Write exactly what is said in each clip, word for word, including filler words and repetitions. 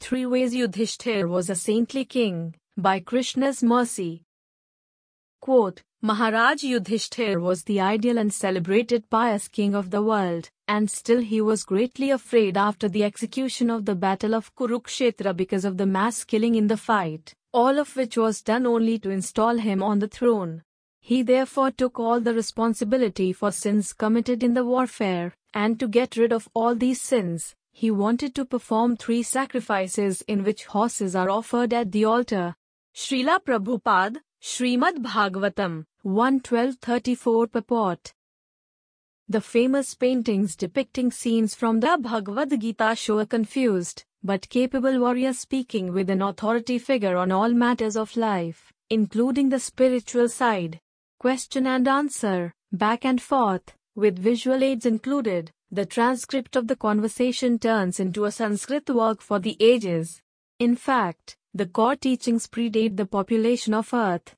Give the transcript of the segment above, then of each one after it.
Three Ways Yudhishthir Was a Saintly King, by Krishna's Mercy. Quote, Maharaj Yudhishthir was the ideal and celebrated pious king of the world, and still he was greatly afraid after the execution of the battle of Kurukshetra because of the mass killing in the fight, all of which was done only to install him on the throne. He therefore took all the responsibility for sins committed in the warfare, and to get rid of all these sins, he wanted to perform three sacrifices in which horses are offered at the altar. Srila Prabhupada, Srimad Bhagavatam, one twelve thirty-four purport. The famous paintings depicting scenes from the Bhagavad Gita show a confused, but capable warrior speaking with an authority figure on all matters of life, including the spiritual side. Question and answer, back and forth, with visual aids included. The transcript of the conversation turns into a Sanskrit work for the ages. In fact, the core teachings predate the population of earth.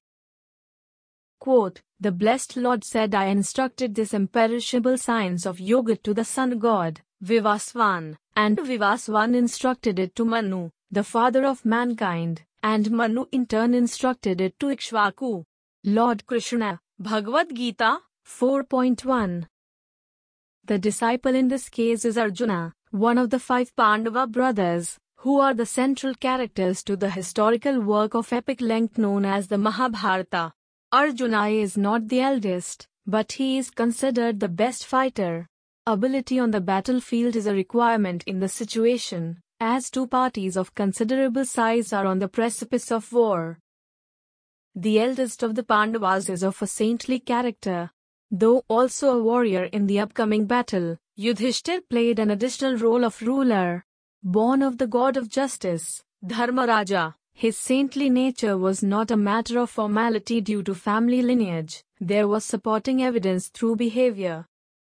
Quote, the blessed Lord said, I instructed this imperishable science of yoga to the sun god, Vivasvan, and Vivasvan instructed it to Manu, the father of mankind, and Manu in turn instructed it to Ikshvaku. Lord Krishna, Bhagavad Gita, four point one. The disciple in this case is Arjuna, one of the five Pandava brothers, who are the central characters to the historical work of epic length known as the Mahabharata. Arjuna is not the eldest, but he is considered the best fighter. Ability on the battlefield is a requirement in the situation, as two parties of considerable size are on the precipice of war. The eldest of the Pandavas is of a saintly character. Though also a warrior in the upcoming battle, Yudhishthir played an additional role of ruler. Born of the god of justice, Dharmaraja, his saintly nature was not a matter of formality due to family lineage, there was supporting evidence through behavior.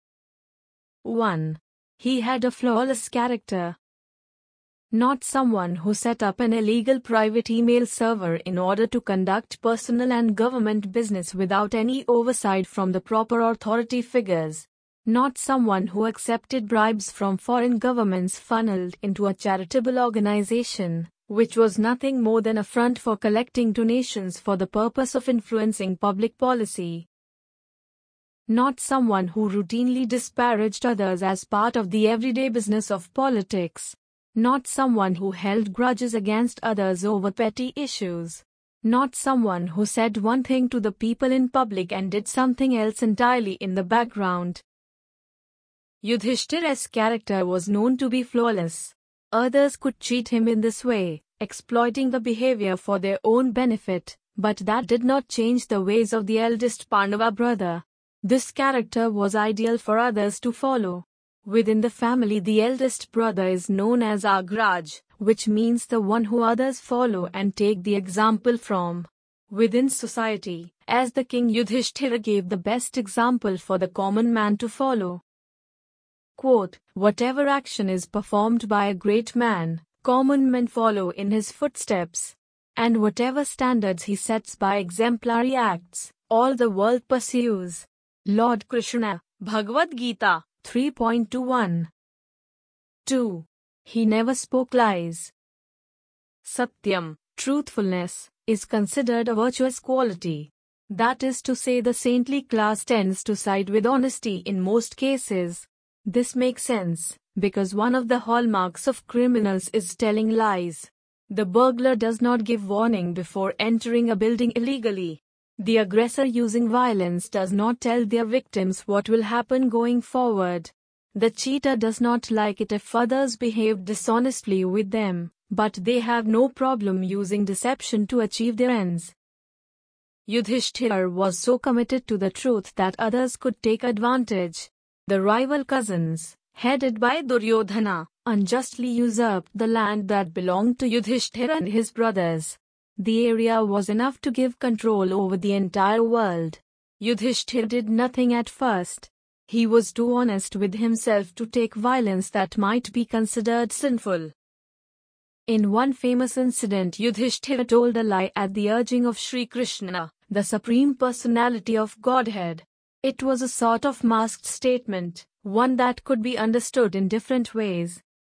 one. He had a flawless character. Not someone who set up an illegal private email server in order to conduct personal and government business without any oversight from the proper authority figures. Not someone who accepted bribes from foreign governments funneled into a charitable organization, which was nothing more than a front for collecting donations for the purpose of influencing public policy. Not someone who routinely disparaged others as part of the everyday business of politics. Not someone who held grudges against others over petty issues. Not someone who said one thing to the people in public and did something else entirely in the background. Yudhishthir's character was known to be flawless. Others could cheat him in this way, exploiting the behavior for their own benefit, but that did not change the ways of the eldest Pandava brother. This character was ideal for others to follow. Within the family, the eldest brother is known as Agraj, which means the one who others follow and take the example from. Within society, as the king, Yudhishthira gave the best example for the common man to follow. Quote, whatever action is performed by a great man, common men follow in his footsteps. And whatever standards he sets by exemplary acts, all the world pursues. Lord Krishna, Bhagavad Gita, three point two one. two. He never spoke lies. Satyam, truthfulness, is considered a virtuous quality. That is to say, the saintly class tends to side with honesty in most cases. This makes sense, because one of the hallmarks of criminals is telling lies. The burglar does not give warning before entering a building illegally. The aggressor using violence does not tell their victims what will happen going forward. The cheater does not like it if others behave dishonestly with them, but they have no problem using deception to achieve their ends. Yudhishthira was so committed to the truth that others could take advantage. The rival cousins, headed by Duryodhana, unjustly usurped the land that belonged to Yudhishthira and his brothers. The area was enough to give control over the entire world. Yudhishthira did nothing at first. He was too honest with himself to take violence that might be considered sinful. In one famous incident, Yudhishthira told a lie at the urging of Sri Krishna, the Supreme Personality of Godhead. It was a sort of masked statement, one that could be understood in different ways.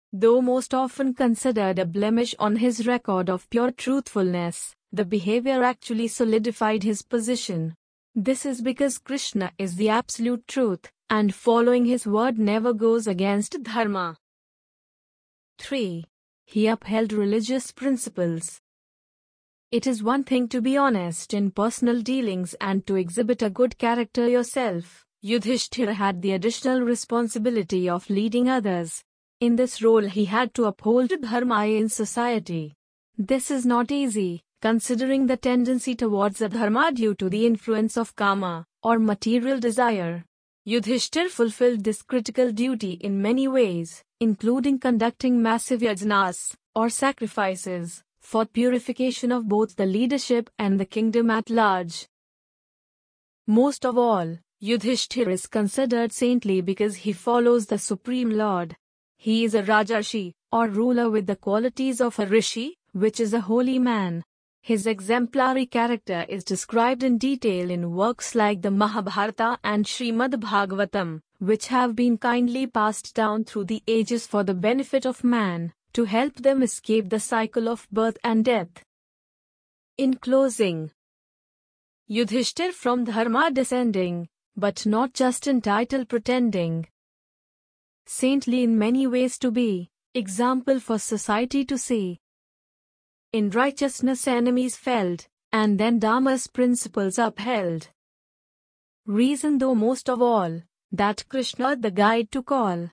Though most often considered a blemish on his record of pure truthfulness, the behavior actually solidified his position. This is because Krishna is the absolute truth, and following his word never goes against dharma. three. He upheld religious principles. It is one thing to be honest in personal dealings and to exhibit a good character yourself. Yudhishthira had the additional responsibility of leading others. In this role he had to uphold dharma in society. This is not easy, considering the tendency towards adharma due to the influence of kama, or material desire. Yudhishthira fulfilled this critical duty in many ways, including conducting massive yajnas, or sacrifices, for purification of both the leadership and the kingdom at large. Most of all, Yudhishthira is considered saintly because he follows the Supreme Lord. He is a Rajarshi, or ruler with the qualities of a Rishi, which is a holy man. His exemplary character is described in detail in works like the Mahabharata and Srimad Bhagavatam, which have been kindly passed down through the ages for the benefit of man, to help them escape the cycle of birth and death. In closing, Yudhishthira from dharma descending, but not just in title pretending. Saintly in many ways to be, example for society to see. In righteousness enemies felled, and then Dharma's principles upheld. Reason though most of all, that Krishna the guide to call.